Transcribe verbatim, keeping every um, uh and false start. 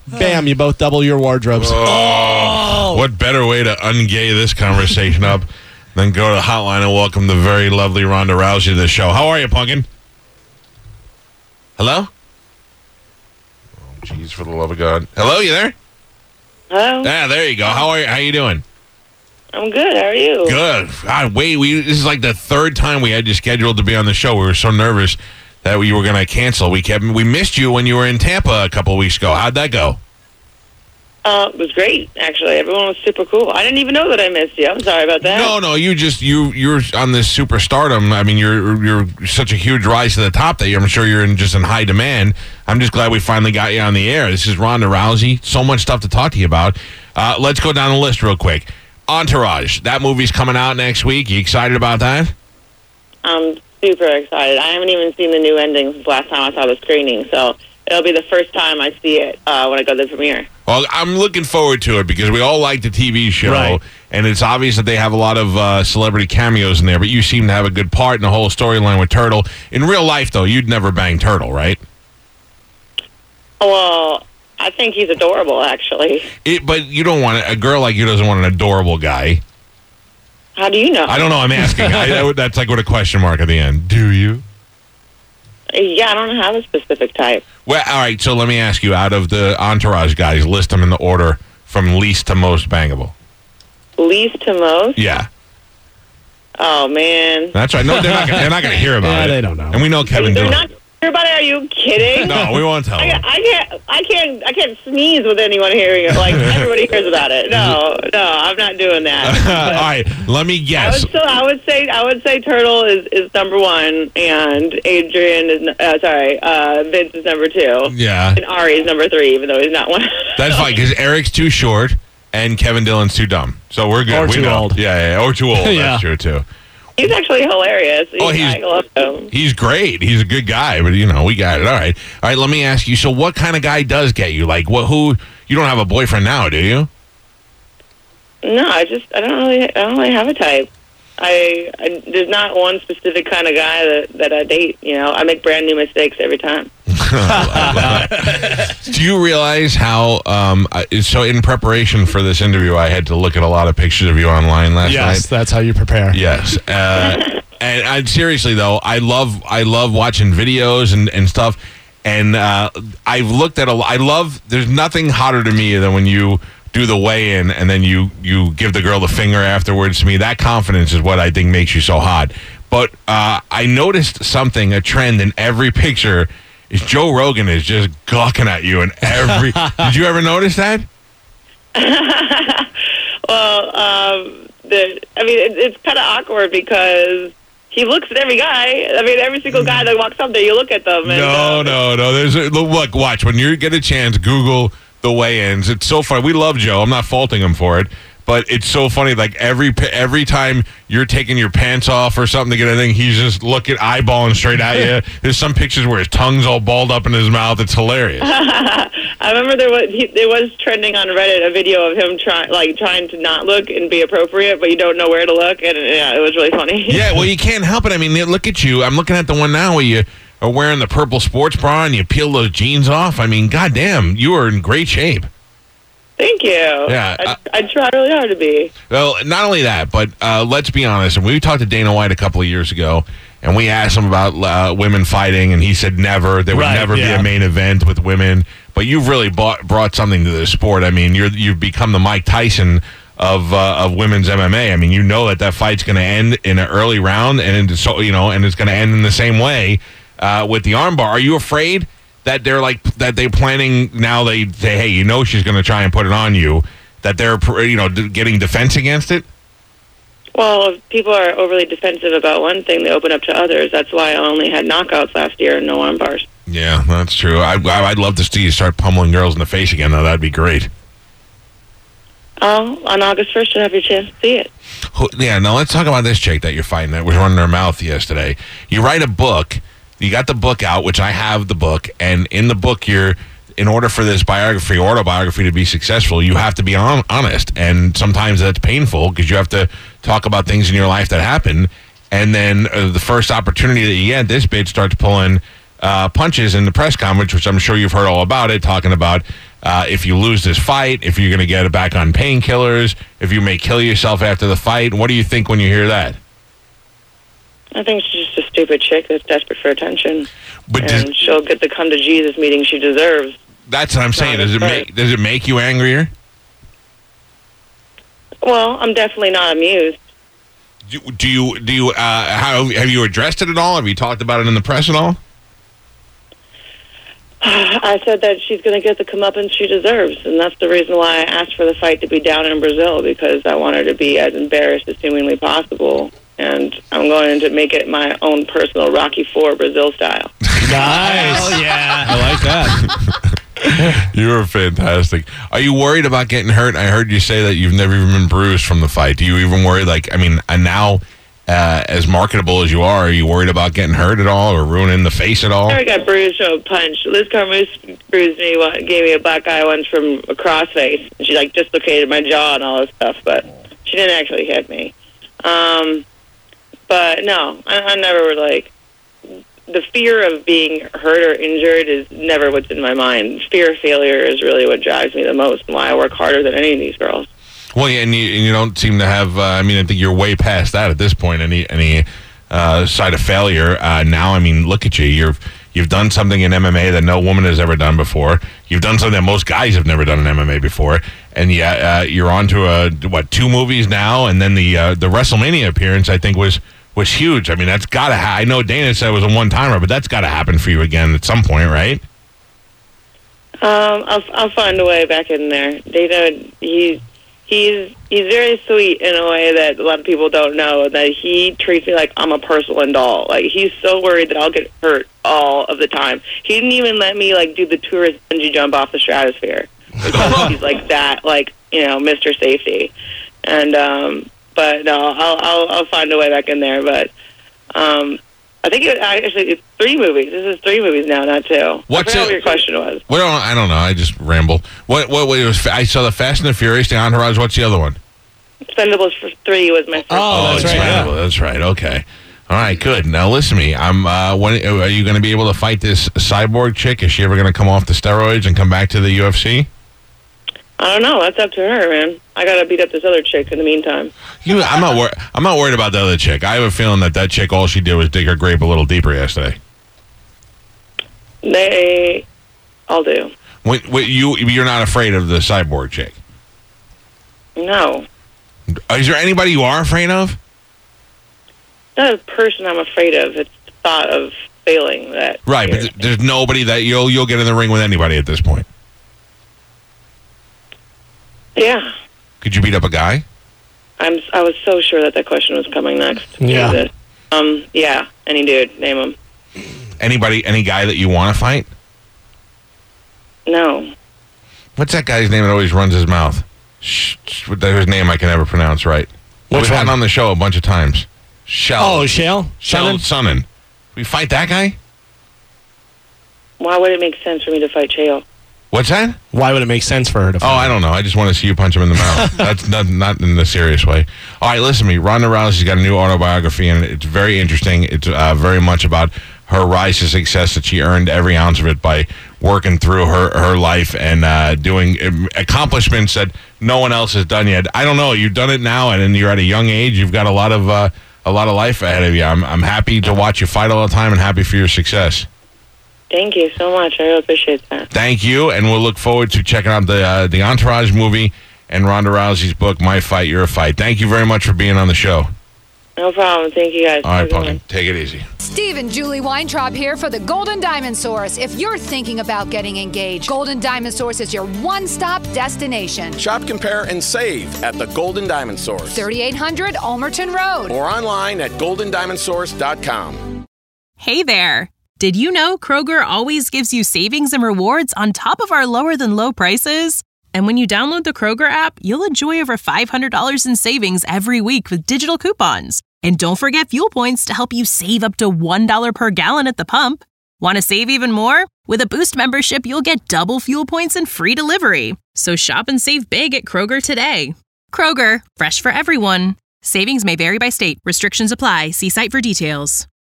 Bam, you both double your wardrobes. Oh, what better way to ungay this conversation up than go to the hotline and welcome the very lovely Ronda Rousey to the show. How are you, Pumpkin? Hello? Oh, jeez, for the love of God. Hello, you there? Hello? Yeah, there you go. How are you? How you doing? I'm good. How are you? Good. God, wait, we, this is like the third time we had you scheduled to be on the show. We were so nervous that we were going to cancel. We kept we missed you when you were in Tampa a couple of weeks ago. How'd that go? Uh, it was great, actually. Everyone was super cool. I didn't even know that I missed you. I'm sorry about that. No, no, you just you you're on this superstardom. I mean, you're you're such a huge rise to the top that I'm sure you're in just in high demand. I'm just glad we finally got you on the air. This is Ronda Rousey. So much stuff to talk to you about. Uh, let's go down the list real quick. Entourage. That movie's coming out next week. You excited about that? I'm super excited. I haven't even seen the new ending since last time I saw the screening, so it'll be the first time I see it uh, when I go to the premiere. Well, I'm looking forward to it because we all like the T V show, Right. and it's obvious that they have a lot of uh, celebrity cameos in there, but you seem to have a good part in the whole storyline with Turtle. In real life, though, you'd never bang Turtle, right? Well, I think he's adorable, actually. It, but you don't want a girl like you doesn't want an adorable guy. How do you know? I don't know. I'm asking. I, I, that's like with a question mark at the end. Do you? Yeah, I don't have a specific type. Well, all right. So let me ask you: out of the Entourage guys, list them in the order from least to most bangable. Least to most? Yeah, Oh, man. that's right. No, they're not. Gonna, they're not going to hear about Yeah, it. they don't know. And we know Kevin They're Dillon. not everybody. Are you kidding? No, we won't tell I, them. I can't. I can't. I can't sneeze with anyone hearing it. Like everybody hears about it. No, no, I'm not doing that. All right. Let me I guess. would still. I would say. I would say Turtle is, is number one, and Adrian is. Uh, sorry, uh, Vince is number two. Yeah, And Ari is number three, even though he's not one. that's fine because Eric's too short and Kevin Dillon's too dumb. So we're good. Or we too know. old. Yeah, yeah, or too old. Yeah. That's true too. He's actually hilarious. Oh, he's- I love him. He's great. He's a good guy, but you know, we got it. All right. All right, let me ask you, so what kind of guy does get you? Like what who you don't have a boyfriend now, do you? No, I just. I don't really. I don't really have a type. I, I there's not one specific kind of guy that that I date. You know, I make brand new mistakes every time. Do you realize how um I- so in preparation for this interview I had to look at a lot of pictures of you online last Yes, night? that's how you prepare. Yes. Uh, and I, seriously, though, I love I love watching videos and, and stuff. And uh, I've looked at a I love, there's nothing hotter to me than when you do the weigh-in and then you, you give the girl the finger afterwards. To me, that confidence is what I think makes you so hot. But uh, I noticed something, a trend in every picture is Joe Rogan is just gawking at you in every. Did you ever notice that? Well, um, the, I mean, it, it's kind of awkward because he looks at every guy. I mean, every single guy that walks up there, you look at them. And, No, uh, no, no. There's a, look, watch when you get a chance. Google the weigh-ins. It's so funny. We love Joe. I'm not faulting him for it, but it's so funny. Like every every time you're taking your pants off or something to get anything, he's just looking, eyeballing straight at you. There's some pictures where his tongue's all balled up in his mouth. It's hilarious. I remember there was he, there was trending on Reddit a video of him trying like trying to not look and be appropriate, but you don't know where to look, and yeah, it was really funny. Yeah, well, you can't help it. I mean, look at you. I'm looking at the one now where you are wearing the purple sports bra and you peel those jeans off. I mean, goddamn, you are in great shape. Thank you. Yeah, I, uh, I try really hard to be. Well, not only that, but uh, let's be honest. And we talked to Dana White a couple of years ago, and we asked him about uh, women fighting, and he said never. There would Right, never yeah. be a main event with women. But you've really bought, brought something to the sport. I mean, you're you've become the Mike Tyson of uh, of women's M M A. I mean, you know that that fight's going to end in an early round, and it's so you know, and it's going to end in the same way uh, with the armbar. Are you afraid that they're like that they're planning now? They say, hey, you know, she's going to try and put it on you. That they're you know d- getting defense against it. Well, if people are overly defensive about one thing, they open up to others. That's why I only had knockouts last year and no arm bars. Yeah, that's true. I, I, I'd love to see you start pummeling girls in the face again, though. That'd be great. Oh, on August first, you'll have your chance to see it. Who- Yeah, now let's talk about this chick that you're fighting that was running her mouth yesterday. You write a book. You got the book out, which I have the book. And in the book, you're, in order for this biography, autobiography to be successful, you have to be on, honest. And sometimes that's painful because you have to talk about things in your life that happen. And then uh, the first opportunity that you get, this bitch starts pulling uh, punches in the press conference, which I'm sure you've heard all about it, talking about uh, if you lose this fight, if you're going to get it back on painkillers, if you may kill yourself after the fight. What do you think when you hear that? I think she's just a stupid chick that's desperate for attention. But and does, she'll get the come to Jesus meeting she deserves. That's what I'm saying. Does it right. make does it make you angrier? Well, I'm definitely not amused. Do, do you do you uh, how have you addressed it at all? Have you talked about it in the press at all? I said that she's going to get the comeuppance she deserves, and that's the reason why I asked for the fight to be down in Brazil, because I want her to be as embarrassed as humanly possible, and I'm going to make it my own personal Rocky four Brazil style. Nice. Oh, yeah. I like that. You were fantastic. Are you worried about getting hurt? I heard you say that you've never even been bruised from the fight. Do you even worry? Like, I mean, and now uh, as marketable as you are, are you worried about getting hurt at all or ruining the face at all? I got bruised from a punch. Liz Carmouche bruised me, one- gave me a black eye once from a crossface. She like dislocated my jaw and all this stuff, but she didn't actually hit me. Um, but no, I, I never like. The fear of being hurt or injured is never what's in my mind. Fear of failure is really what drives me the most, and why I work harder than any of these girls. Well, yeah, and you, and you don't seem to have. Uh, I mean, I think you're way past that at this point. Any any uh, side of failure uh, now? I mean, look at you. You've you've done something in M M A that no woman has ever done before. You've done something that most guys have never done in M M A before, and yeah, uh, you're on to a what two movies now, and then the uh, the WrestleMania appearance I think was. was huge. I mean, that's got to ha- I know Dana said it was a one-timer, but that's got to happen for you again at some point, right? Um, I'll I'll find a way back in there. Dana, he's he's he's very sweet in a way that a lot of people don't know. That he treats me like I'm a porcelain doll. Like he's so worried that I'll get hurt all of the time. He didn't even let me like do the tourist bungee jump off the stratosphere because he's like that, like you know, Mister Safety. And um. But no, I'll, I'll I'll find a way back in there. But um, I think it, actually it's three movies. This is three movies now, not two. What's I forgot it? what your question was. Well, I don't know. I just ramble. What? What? what it was, I saw the Fast and the Furious, the Entourage. What's the other one? Expendables for three was my first. Oh, one. that's right, yeah. Expendables, That's right. Okay. All right. Good. Now listen to me. I'm. Uh, when are you going to be able to fight this cyborg chick? Is she ever going to come off the steroids and come back to the U F C? I don't know. That's up to her, man. I gotta beat up this other chick in the meantime. You, I'm not. Wor- I'm not worried about the other chick. I have a feeling that that chick, all she did was dig her grave a little deeper yesterday. They all do. When, when you, you're not afraid of the cyborg chick. No, Is there anybody you are afraid of? not a person I'm afraid of. It's the thought of failing that. Right, but scares th- me. there's nobody that you'll you'll get in the ring with anybody at this point. Yeah, Could you beat up a guy? I'm. I was so sure that that question was coming next. Yeah. Jesus. Um. Yeah. Any dude. Name him. Anybody, any guy that you want to fight? No. What's that guy's name that always runs his mouth? Shh, shh, with his name I can never pronounce right. Which We've had one? him on the show a bunch of times. Shell. Oh, Shale? Shell Sonnen? Sonnen. We fight that guy? Why would it make sense for me to fight Chael? What's that? Why would it make sense for her to Oh, fight? I don't know. I just want to see you punch him in the mouth. That's not not in the serious way. All right, listen to me. Ronda Rousey's got a new autobiography, and it's very interesting. It's uh, very much about her rise to success, that she earned every ounce of it by working through her, her life and uh, doing um, accomplishments that no one else has done yet. I don't know. You've done it now, and you're at a young age. You've got a lot of uh, a lot of life ahead of you. I'm I'm happy to watch you fight all the time, and happy for your success. Thank you so much. I really appreciate that. Thank you, and we'll look forward to checking out the uh, the Entourage movie and Ronda Rousey's book, My Fight, Your Fight. Thank you very much for being on the show. No problem. Thank you, guys. All right, Have a good Pumpkin, one. take it easy. Steve and Julie Weintraub here for the Golden Diamond Source. If you're thinking about getting engaged, Golden Diamond Source is your one-stop destination. Shop, compare, and save at the Golden Diamond Source. thirty-eight hundred Almerton Road. Or online at golden diamond source dot com. Hey there! Did you know Kroger always gives you savings and rewards on top of our lower than low prices? And when you download the Kroger app, you'll enjoy over five hundred dollars in savings every week with digital coupons. And don't forget fuel points to help you save up to one dollar per gallon at the pump. Want to save even more? With a Boost membership, you'll get double fuel points and free delivery. So shop and save big at Kroger today. Kroger, fresh for everyone. Savings may vary by state. Restrictions apply. See site for details.